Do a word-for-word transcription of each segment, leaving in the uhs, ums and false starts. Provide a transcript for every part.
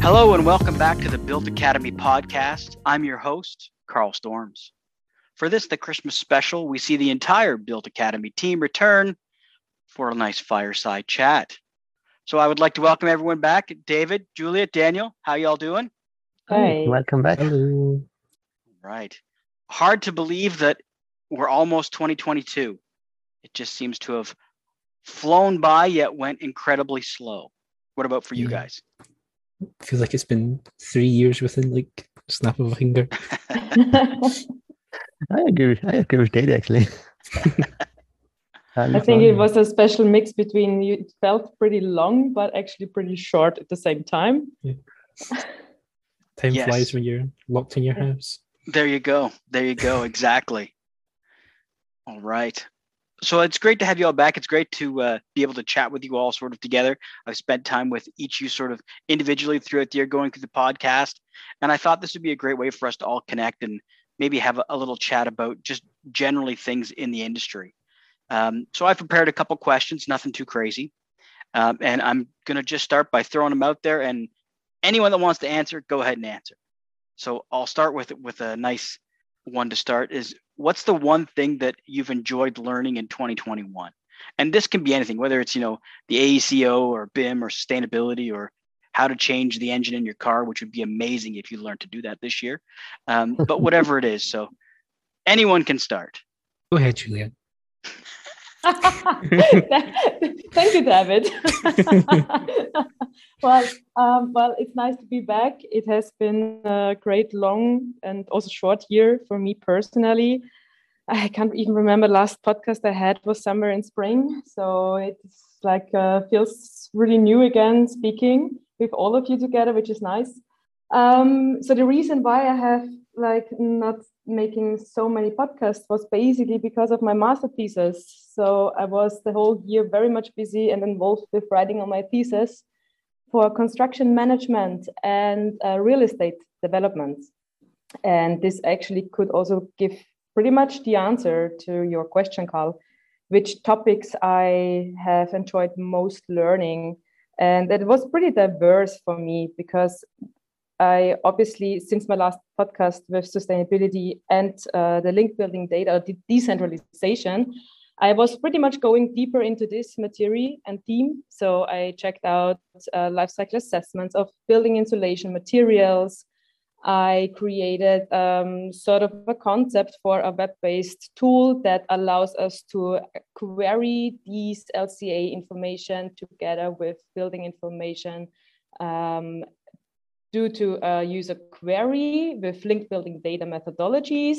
Hello and welcome back to the Built Academy podcast. I'm your host, Carl Storms. For this, the Christmas special, we see the entire Built Academy team return for a nice fireside chat. So I would like to welcome everyone back. David, Juliet, Daniel, how y'all doing? Hi, welcome back. Hello. Right. Hard to believe that we're almost twenty twenty-two. It just seems to have flown by, yet went incredibly slow. What about for you Yeah. guys? Feels like it's been three years within like a snap of a finger. I agree. With, I agree with Dave actually. I think it was a special mix between you it felt pretty long, but actually pretty short at the same time. Yeah. Time Yes. flies when you're locked in your house. There you go. There you go. Exactly. All right. So it's great to have you all back. It's great to uh, be able to chat with you all sort of together. I've spent time with each of you sort of individually throughout the year going through the podcast. And I thought this would be a great way for us to all connect and maybe have a, a little chat about just generally things in the industry. Um, so I've prepared a couple questions, nothing too crazy. Um, and I'm going to just start by throwing them out there. And anyone that wants to answer, go ahead and answer. So I'll start with with a nice one to start is what's the one thing that you've enjoyed learning in twenty twenty-one? And this can be anything, whether it's, you know, the A E C O or B I M or sustainability or how to change the engine in your car, which would be amazing if you learned to do that this year. Um, but whatever it is. So anyone can start. Go ahead, Juliet. Thank you, David. well, um, well, it's nice to be back. It has been a great, long, and also short year for me personally. I can't even remember last podcast I had was somewhere in spring, so it's like uh, feels really new again speaking with all of you together, which is nice. Um, so the reason why I have like not making so many podcasts was basically because of my master thesis. So I was the whole year very much busy and involved with writing on my thesis for construction management and uh, real estate development. And this actually could also give pretty much the answer to your question, Carl, which topics I have enjoyed most learning. And it was pretty diverse for me because I obviously, since my last podcast with sustainability and uh, the link building data, the decentralization, I was pretty much going deeper into this material and theme. So I checked out uh, life cycle assessments of building insulation materials. I created um, sort of a concept for a web-based tool that allows us to query these L C A information together with building information um, due to a user query with link building data methodologies.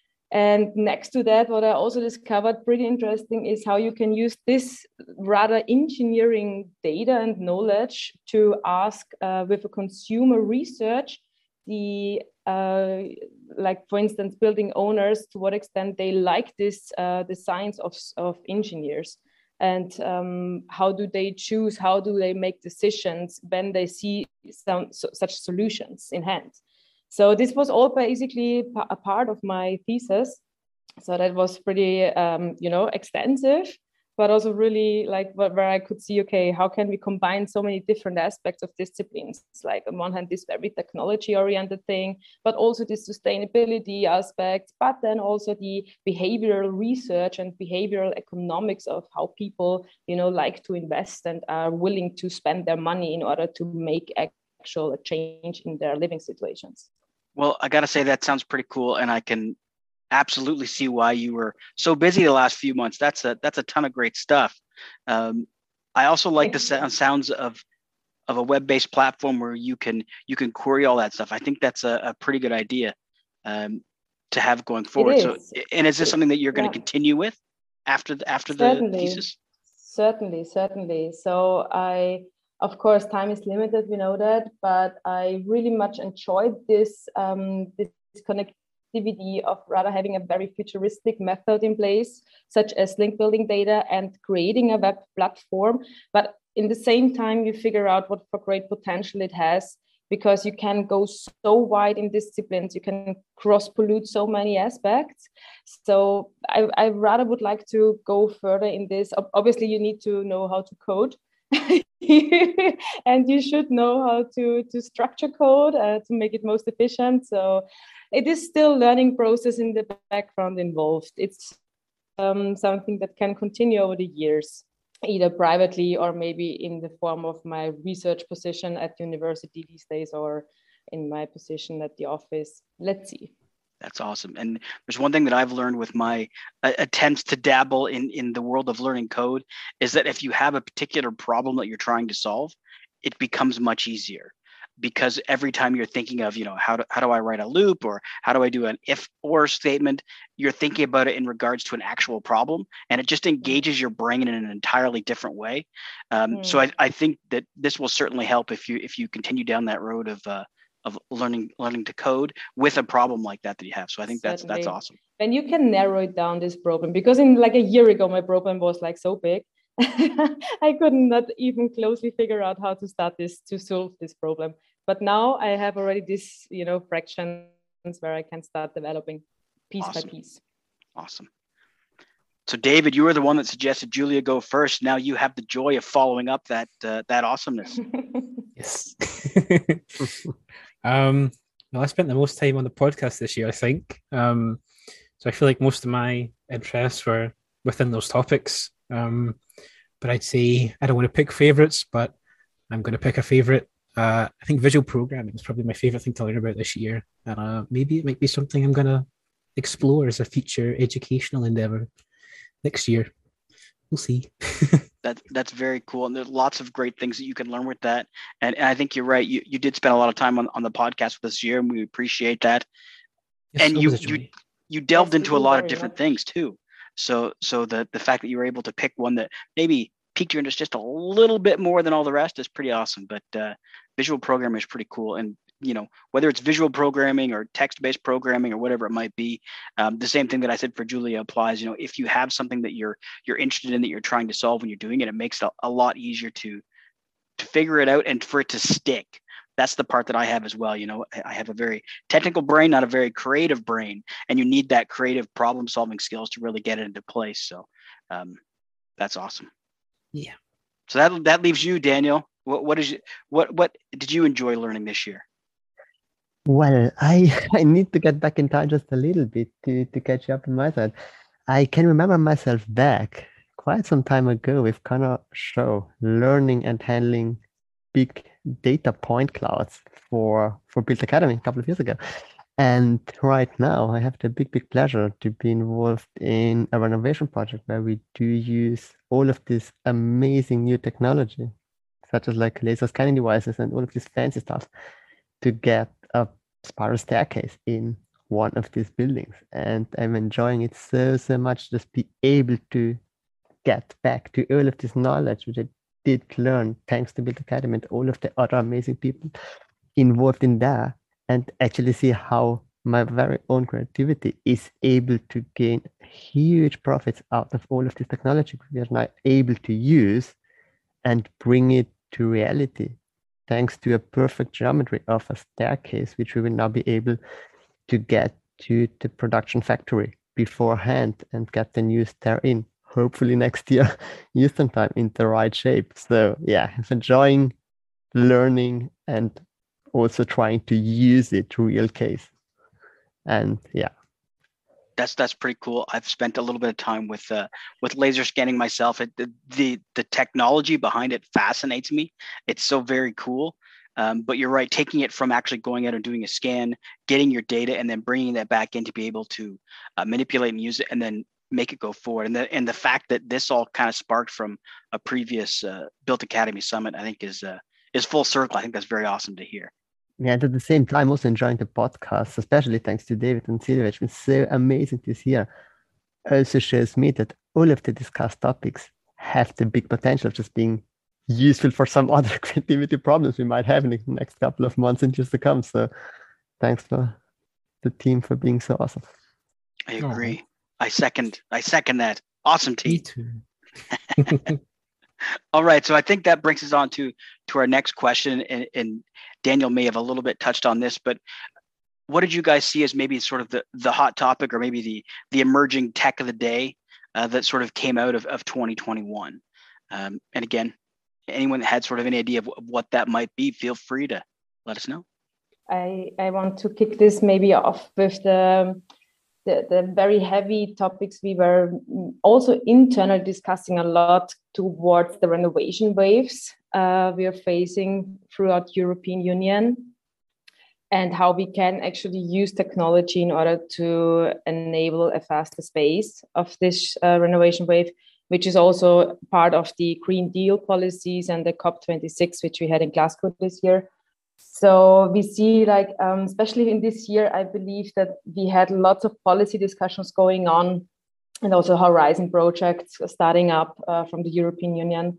And next to that, what I also discovered pretty interesting is how you can use this rather engineering data and knowledge to ask uh, with a consumer research, the uh, like, for instance, building owners, to what extent they like this, uh, the science of, of engineers. And um, how do they choose? How do they make decisions when they see some so, such solutions in hand? So this was all basically a part of my thesis. So that was pretty, um, you know, extensive, but also really like where I could see, okay, how can we combine so many different aspects of disciplines? It's like on one hand, this very technology-oriented thing, but also the sustainability aspect, but then also the behavioral research and behavioral economics of how people, you know, like to invest and are willing to spend their money in order to make actual change in their living situations. Well, I got to say that sounds pretty cool. And I can absolutely see why you were so busy the last few months. That's a that's a ton of great stuff. Um, I also like the sound, sounds of of a web-based platform where you can you can query all that stuff. I think that's a, a pretty good idea um, to have going forward. So, and is this something that you're going to yeah. continue with after the, after certainly. the thesis? Certainly, certainly. So I. Of course, time is limited, we know that, but I really much enjoyed this, um, this connectivity of rather having a very futuristic method in place, such as link building data and creating a web platform. But in the same time, you figure out what for great potential it has, because you can go so wide in disciplines, you can cross-pollute so many aspects. So I, I rather would like to go further in this. Obviously, you need to know how to code. and you should know how to, to structure code uh, to make it most efficient. So it is still learning process in the background involved. It's um, something that can continue over the years, either privately or maybe in the form of my research position at university these days, or in my position at the office. Let's see. That's awesome. And there's one thing that I've learned with my uh, attempts to dabble in, in the world of learning code is that if you have a particular problem that you're trying to solve, it becomes much easier, because every time you're thinking of, you know, how do, how do I write a loop, or how do I do an if or statement, you're thinking about it in regards to an actual problem, and it just engages your brain in an entirely different way. Um, mm. So I, I think that this will certainly help if you if you continue down that road of uh, of learning learning to code with a problem like that that you have. So I think that's Certainly. that's awesome. And you can narrow it down, this problem, because in like a year ago, my problem was like so big. I could not even closely figure out how to start this to solve this problem. But now I have already this, you know, fractions where I can start developing piece awesome. by piece. Awesome. So David, you were the one that suggested Julia go first. Now you have the joy of following up that uh, that awesomeness. Yes. um, well, I spent the most time on the podcast this year, I think. Um, so I feel like most of my interests were within those topics. Um, but I'd say I don't want to pick favorites, but I'm going to pick a favorite. Uh, I think visual programming is probably my favorite thing to learn about this year. And uh, maybe it might be something I'm going to explore as a future educational endeavor next year. We'll see. that that's very cool, and there's lots of great things that you can learn with that. And, and I think you're right. You you did spend a lot of time on, on the podcast this year, and we appreciate that. Yes, and you you you delved yes, into a lot of different much. things too. So so the the fact that you were able to pick one that maybe piqued your interest just a little bit more than all the rest is pretty awesome. But uh, visual programming is pretty cool, and you know, whether it's visual programming or text-based programming or whatever it might be, um, the same thing that I said for Julia applies. You know, if you have something that you're you're interested in, that you're trying to solve when you're doing it, it makes it a, a lot easier to to figure it out and for it to stick. That's the part that I have as well. You know, I have a very technical brain, not a very creative brain, and you need that creative problem-solving skills to really get it into place. So um, that's awesome. Yeah. So that that leaves you, Daniel. What what is you, what what did you enjoy learning this year? Well, I, I need to get back in time just a little bit to, to catch up on my side. I can remember myself back quite some time ago with Connor Show, learning and handling big data point clouds for, for Build Academy a couple of years ago. And right now I have the big, big pleasure to be involved in a renovation project where we do use all of this amazing new technology, such as like laser scanning devices and all of this fancy stuff, to get a spiral staircase in one of these buildings. And I'm enjoying it so, so much, just be able to get back to all of this knowledge which I did learn thanks to Build Academy and all of the other amazing people involved in that, and actually see how my very own creativity is able to gain huge profits out of all of this technology we are now able to use and bring it to reality, thanks to a perfect geometry of a staircase, which we will now be able to get to the production factory beforehand and get the new stair in, hopefully next year, Eastern time, in the right shape. So yeah, I'm enjoying learning and also trying to use it to real case. And yeah. That's that's pretty cool. I've spent a little bit of time with uh, with laser scanning myself. It, the, the the technology behind it fascinates me. It's so very cool. Um, but you're right, taking it from actually going out and doing a scan, getting your data, and then bringing that back in to be able to uh, manipulate and use it, and then make it go forward. And the and the fact that this all kind of sparked from a previous uh, Built Academy summit, I think is uh, is full circle. I think that's very awesome to hear. Yeah, and at the same time, also enjoying the podcast, especially thanks to David and Silvia. It's been so amazing this year. Also shows me that all of the discussed topics have the big potential of just being useful for some other creativity problems we might have in the next couple of months and years to come. So thanks for the team for being so awesome. I agree. Oh. I second. I second that. Awesome team. Me too. All right, so I think that brings us on to to our next question, and, and Daniel may have a little bit touched on this, but what did you guys see as maybe sort of the, the hot topic, or maybe the the emerging tech of the day uh, that sort of came out of, of twenty twenty-one? Um, and again, anyone that had sort of any idea of what that might be, feel free to let us know. I, I want to kick this maybe off with the, the, the very heavy topics we were also internally discussing a lot towards the renovation waves uh, we are facing throughout European Union, and how we can actually use technology in order to enable a faster pace of this uh, renovation wave, which is also part of the Green Deal policies and the COP twenty-six, which we had in Glasgow this year. So we see, like, um, especially in this year, I believe that we had lots of policy discussions going on, and also Horizon projects starting up uh, from the European Union.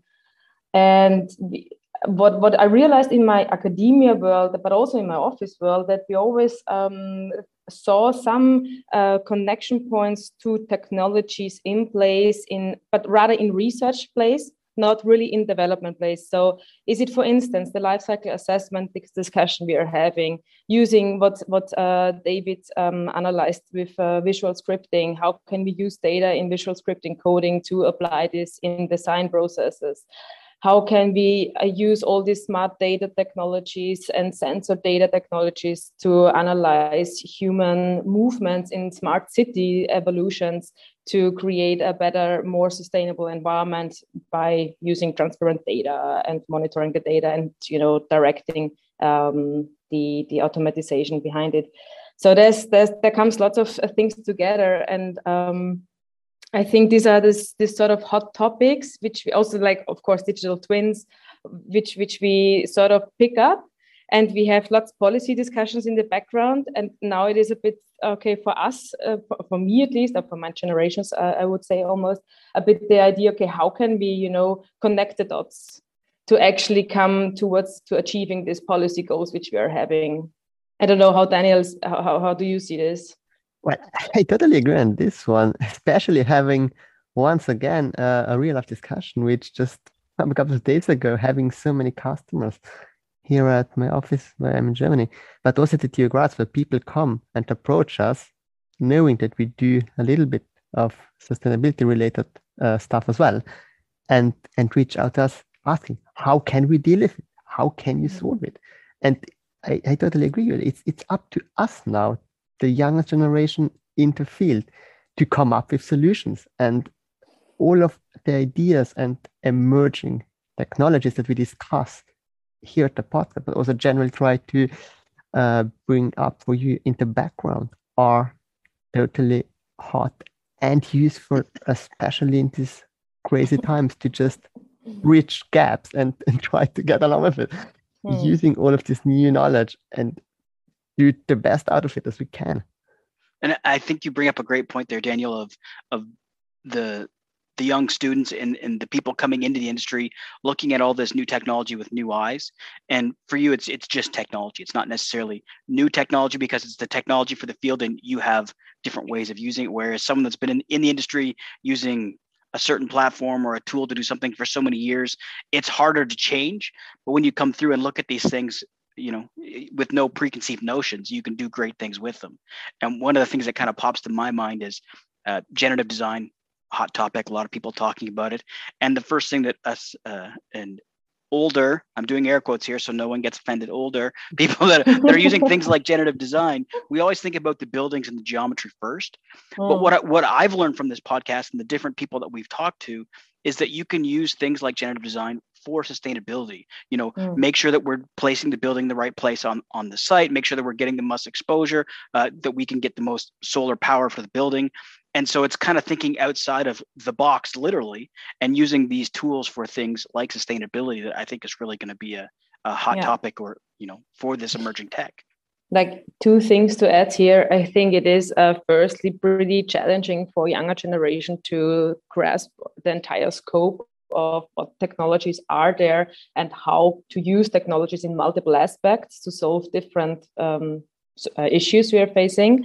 And we, what, what I realized in my academia world, but also in my office world, that we always um, saw some uh, connection points to technologies in place, in but rather in research place, not really in development place. So is it, for instance, the life cycle assessment discussion we are having, using what, what uh, David um, analyzed with uh, visual scripting? How can we use data in visual scripting coding to apply this in design processes? How can we uh, use all these smart data technologies and sensor data technologies to analyze human movements in smart city evolutions to create a better, more sustainable environment by using transparent data and monitoring the data and, you know, directing um, the, the automatization behind it? So there's, there's there comes lots of things together, and um, I think these are this this sort of hot topics, which we also like, of course, digital twins, which which we sort of pick up, and we have lots of policy discussions in the background. And now it is a bit, okay, for us, uh, for, for me at least, or for my generations, uh, I would say almost a bit the idea, okay, how can we, you know, connect the dots to actually come towards to achieving these policy goals which we are having? I don't know how Daniel's, how, how, how do you see this? Well, I totally agree on this one, especially having once again uh, a real life discussion, which just a couple of days ago, having so many customers here at my office where I'm in Germany, but also at T U Graz, where people come and approach us knowing that we do a little bit of sustainability related uh, stuff as well, and, and reach out to us asking, how can we deal with it? How can you solve it? And I, I totally agree with it. It's, it's up to us now, the younger generation in the field, to come up with solutions. And all of the ideas and emerging technologies that we discuss here at the podcast, but also generally try to uh, bring up for you in the background, are totally hot and useful, especially in these crazy times, to just bridge gaps and, and try to get along with it, mm. using all of this new knowledge and do the best out of it as we can. And I think you bring up a great point there, Daniel, of of the the young students and, and the people coming into the industry looking at all this new technology with new eyes. And for you, it's it's just technology. It's not necessarily new technology because it's the technology for the field and you have different ways of using it. Whereas someone that's been in, in the industry using a certain platform or a tool to do something for so many years, it's harder to change. But when you come through and look at these things, you know, with no preconceived notions, you can do great things with them. And one of the things that kind of pops to my mind is uh, generative design, hot topic, a lot of people talking about it. And the first thing that us uh, and older, I'm doing air quotes here so no one gets offended, older people that, that are using things like generative design, we always think about the buildings and the geometry first. Mm. But what, I, what I've learned from this podcast and the different people that we've talked to is that you can use things like generative design for sustainability. You know, mm. make sure that we're placing the building in the right place on, on the site, make sure that we're getting the most exposure, uh, that we can get the most solar power for the building. And so it's kind of thinking outside of the box, literally, and using these tools for things like sustainability that I think is really going to be a, a hot yeah. topic, or, you know, for this emerging tech. Like two things to add here. I think it is uh, firstly pretty challenging for younger generation to grasp the entire scope of what technologies are there and how to use technologies in multiple aspects to solve different um, uh, issues we are facing.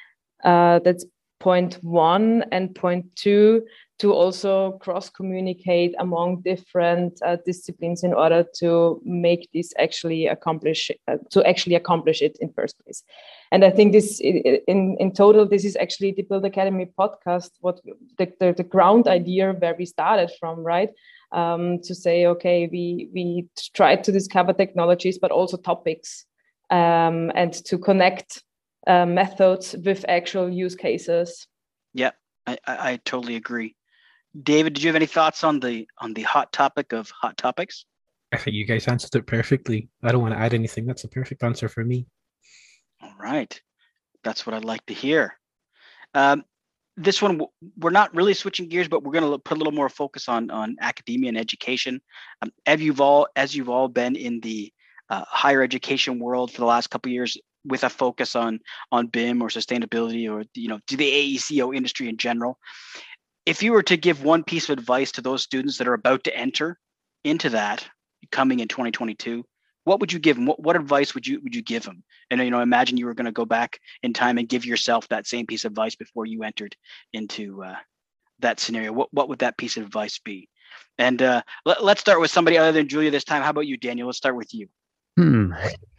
Uh, that's point one. And point two, to also cross-communicate among different uh, disciplines in order to make this actually accomplish, uh, to actually accomplish it in first place. And I think this, in, in total, this is actually the Build Academy podcast, what the, the, the ground idea where we started from, right? um, to say, okay, we we try to discover technologies, but also topics, um, and to connect uh, methods with actual use cases. Yeah, I, I, I totally agree. David, did you have any thoughts on the on the hot topic of hot topics? I think you guys answered it perfectly. I don't want to add anything. That's a perfect answer for me. All right. That's what I'd like to hear. Um, this one, we're not really switching gears, but we're going to put a little more focus on on academia and education. Um, as you've all as you've all been in the uh, higher education world for the last couple of years, with a focus on on B I M or sustainability, or you know, to the A E C O industry in general. If you were to give one piece of advice to those students that are about to enter into that, coming in twenty twenty-two, what would you give them? What, what advice would you would you give them? And you know, imagine you were going to go back in time and give yourself that same piece of advice before you entered into uh, that scenario. What what would that piece of advice be? And uh, let, let's start with somebody other than Julia this time. How about you, Daniel? Let's start with you. Hmm.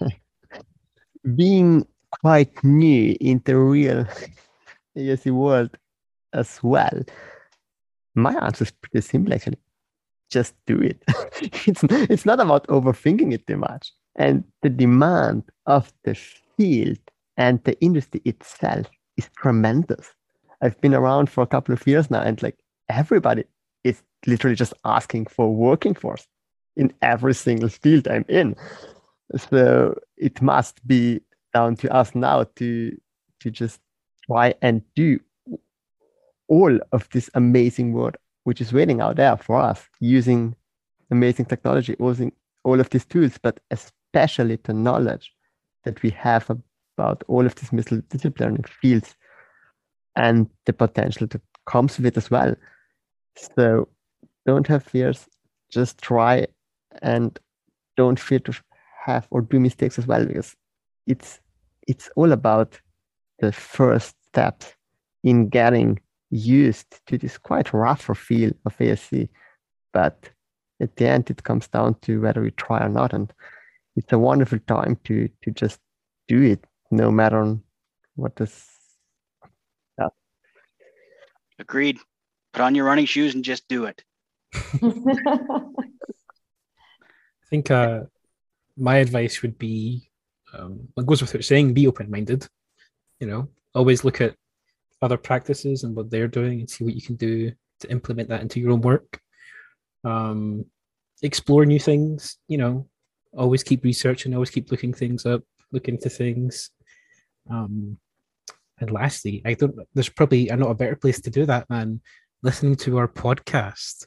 Being quite new in the real A E C world as well, my answer is pretty simple actually. Just do it. it's, it's not about overthinking it too much. And the demand of the field and the industry itself is tremendous. I've been around for a couple of years now, and like everybody is literally just asking for working force in every single field I'm in. So it must be down to us now to to just try and do all of this amazing work which is waiting out there for us, using amazing technology, using all of these tools, but especially the knowledge that we have about all of these multidisciplinary fields and the potential that comes with it as well. So don't have fears, just try, and don't fear to have or do mistakes as well, because it's it's all about the first steps in getting used to this quite rougher feel of A S C. But at the end, it comes down to whether we try or not. And it's a wonderful time to to just do it, no matter what this. Yeah. Agreed. Put on your running shoes and just do it. I think uh, my advice would be, um, it goes without saying, be open-minded. You know, always look at other practices and what they're doing and see what you can do to implement that into your own work. Um, explore new things, you know, always keep researching, always keep looking things up, look into things. Um, and lastly, I don't, there's probably not a better place to do that than listening to our podcast.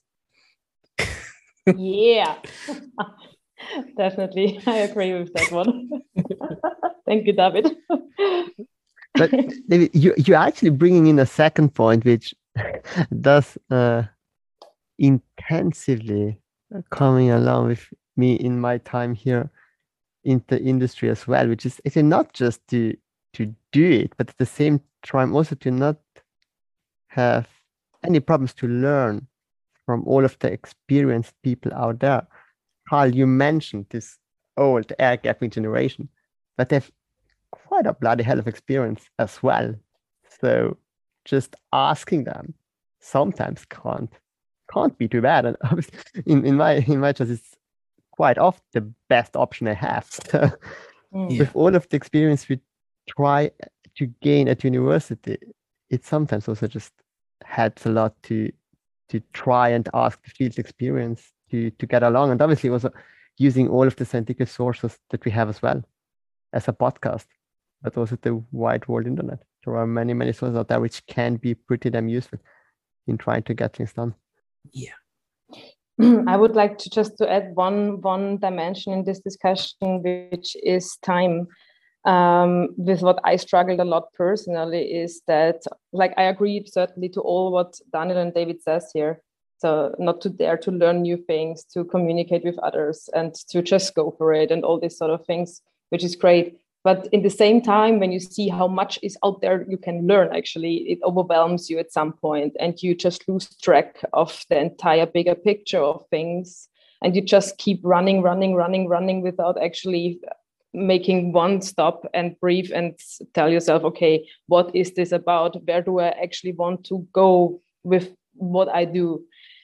Yeah, definitely. I agree with that one. Thank you, David. But David, you, you're actually bringing in a second point, which does uh, intensively coming along with me in my time here in the industry as well, which is actually not just to to do it, but at the same time also to not have any problems to learn from all of the experienced people out there. Carl, you mentioned this old air gapping generation, but they've quite a bloody hell of experience as well. So just asking them sometimes can't can't be too bad. And obviously in, in my in my choice, it's quite often the best option I have. So mm. with all of the experience we try to gain at university, it sometimes also just helps a lot to to try and ask the field experience to to get along. And obviously also using all of the scientific sources that we have as well as a podcast, but also the wide world internet. There are many, many sources out there which can be pretty damn useful in trying to get things done. Yeah. I would like to just to add one one dimension in this discussion, which is time. Um, with what I struggled a lot personally is that, like, I agree certainly to all what Daniel and David says here. So not to dare to learn new things, to communicate with others, and to just go for it, and all these sort of things, which is great. But in the same time, when you see how much is out there you can learn, actually, it overwhelms you at some point, and you just lose track of the entire bigger picture of things. And you just keep running, running, running, running without actually making one stop and breathe and tell yourself, okay, what is this about? Where do I actually want to go with what I do?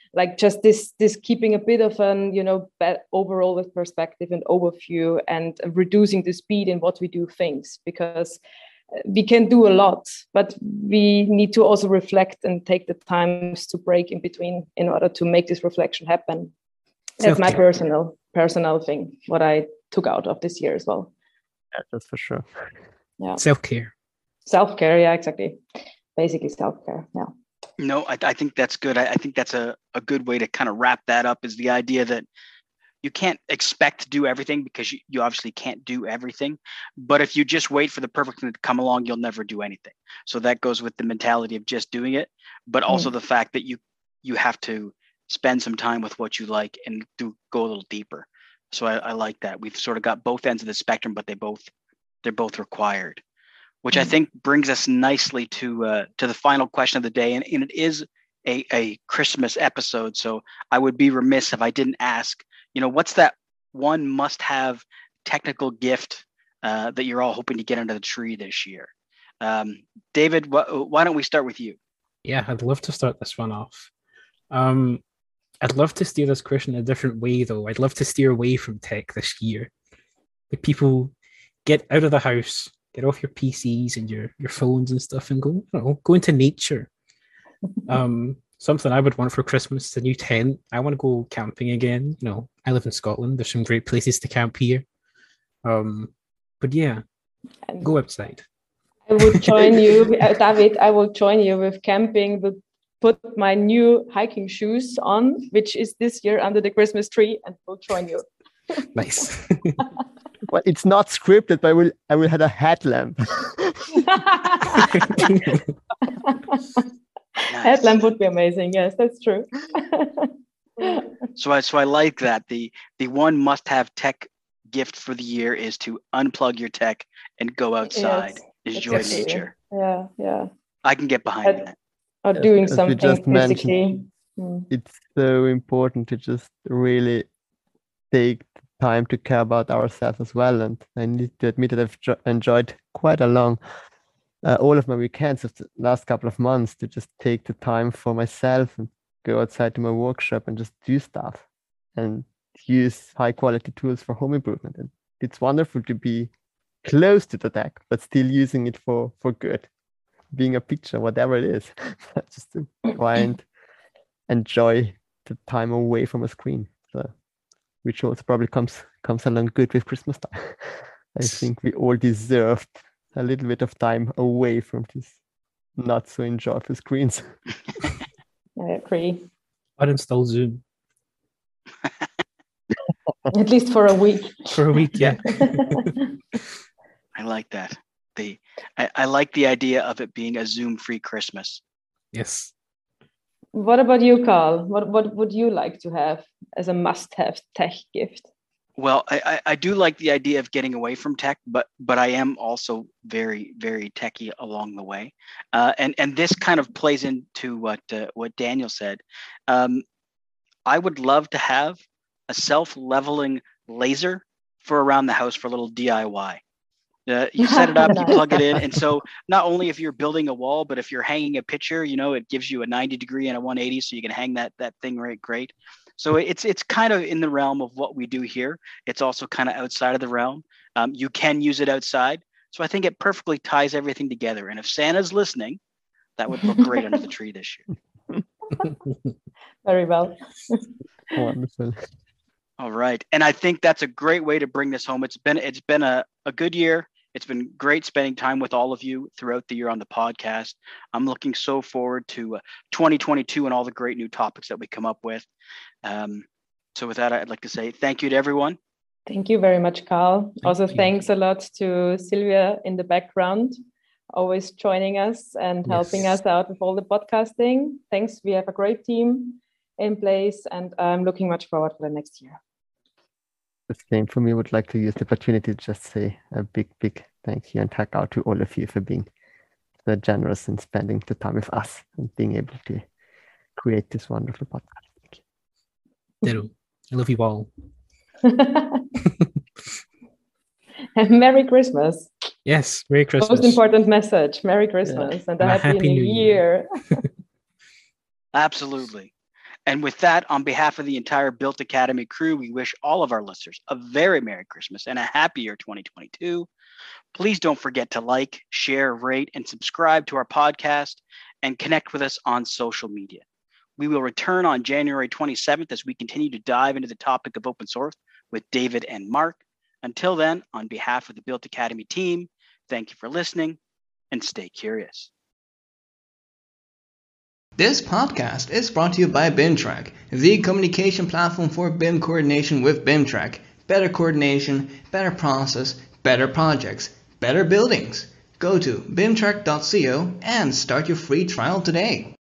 like just this this keeping a bit of an, you know, overall with perspective and overview, and reducing the speed in what we do things, because we can do a lot, but we need to also reflect and take the times to break in between in order to make this reflection happen. That's Self-care. my personal personal thing, what I took out of this year as well. Yeah, that's for sure. Yeah. Self-care. Self-care, yeah, exactly. Basically self-care, yeah. No, I, I think that's good. I, I think that's a, a good way to kind of wrap that up, is the idea that you can't expect to do everything, because you, you obviously can't do everything. But if you just wait for the perfect thing to come along, you'll never do anything. So that goes with the mentality of just doing it, but also mm. the fact that you you have to spend some time with what you like and do go a little deeper. So I, I like that. We've sort of got both ends of the spectrum, but they both they're both required, which mm. I think brings us nicely to uh, to the final question of the day, and, and it is a, a Christmas episode. So I would be remiss if I didn't ask, you know, what's that one must-have technical gift uh, that you're all hoping to get under the tree this year? Um, David, wh- why don't we start with you? Yeah, I'd love to start this one off. Um, I'd love to steer this question in a different way, though. I'd love to steer away from tech this year. Like, people get out of the house, get off your P Cs and your, your phones and stuff, and go, you know, go into nature. Um, something I would want for Christmas, a new tent. I want to go camping again. You know, I live in Scotland. There's some great places to camp here. Um, but yeah, go outside. I would join you, uh, David. I will join you with camping. But put my new hiking shoes on, which is this year under the Christmas tree, and will join you. Nice. Well, it's not scripted, but I will. I will have a headlamp. Nice. Headlamp would be amazing. Yes, that's true. so I so I like that. The the one must-have tech gift for the year is to unplug your tech and go outside, yes, enjoy exactly. nature. Yeah, yeah. I can get behind At, that. Or Yes, doing as we something just physically. mentioned, it's so important to just really take the time to care about ourselves as well. And I need to admit that I've jo- enjoyed quite a long uh, all of my weekends of the last couple of months to just take the time for myself and go outside to my workshop and just do stuff and use high quality tools for home improvement. And it's wonderful to be close to the tech, but still using it for, for good, being a picture, whatever it is, just to try and enjoy the time away from a screen. So, which also probably comes comes along good with Christmas time. I think we all deserved a little bit of time away from this not so enjoyable screens. I agree. Uninstall Zoom. At least for a week. For a week, yeah. I like that. The I, I like the idea of it being a Zoom-free Christmas. Yes. What about you, Carl? What what would you like to have as a must-have tech gift? Well, I, I, I do like the idea of getting away from tech, but but I am also very, very techie along the way. Uh, and, and this kind of plays into what uh, what Daniel said. Um, I would love to have a self-leveling laser for around the house for a little D I Y. Uh, you set it up, you plug it in. And so not only if you're building a wall, but if you're hanging a picture, you know, it gives you a ninety degree and a one eighty, so you can hang that that thing right great. So it's it's kind of in the realm of what we do here. It's also kind of outside of the realm. Um, you can use it outside. So I think it perfectly ties everything together. And if Santa's listening, that would look great under the tree this year. Very well. Wonderful. All right. And I think that's a great way to bring this home. It's been it's been a, a good year. It's been great spending time with all of you throughout the year on the podcast. I'm looking so forward to uh, twenty twenty-two and all the great new topics that we come up with. Um, so with that, I'd like to say thank you to everyone. Thank you very much, Carl. Thank also, you. Thanks a lot to Sylvia in the background, always joining us and helping Yes. us out with all the podcasting. Thanks. We have a great team in place, and I'm looking much forward for the next year. The same for me. Would like to use the opportunity to just say a big, big thank you and thank out to all of you for being so generous and spending the time with us and being able to create this wonderful podcast. Thank you. Ditto. I love you all. And Merry Christmas. Yes, Merry Christmas. Most important message. Merry Christmas and a And a happy, Happy New New Year. Absolutely. And with that, on behalf of the entire Built Academy crew, we wish all of our listeners a very Merry Christmas and a happy year twenty twenty-two. Please don't forget to like, share, rate, and subscribe to our podcast and connect with us on social media. We will return on January twenty-seventh as we continue to dive into the topic of open source with David and Mark. Until then, on behalf of the Built Academy team, thank you for listening and stay curious. This podcast is brought to you by BIMTrack, the communication platform for B I M coordination with BIMTrack. Better coordination, better process, better projects, better buildings. Go to bimtrack dot co and start your free trial today.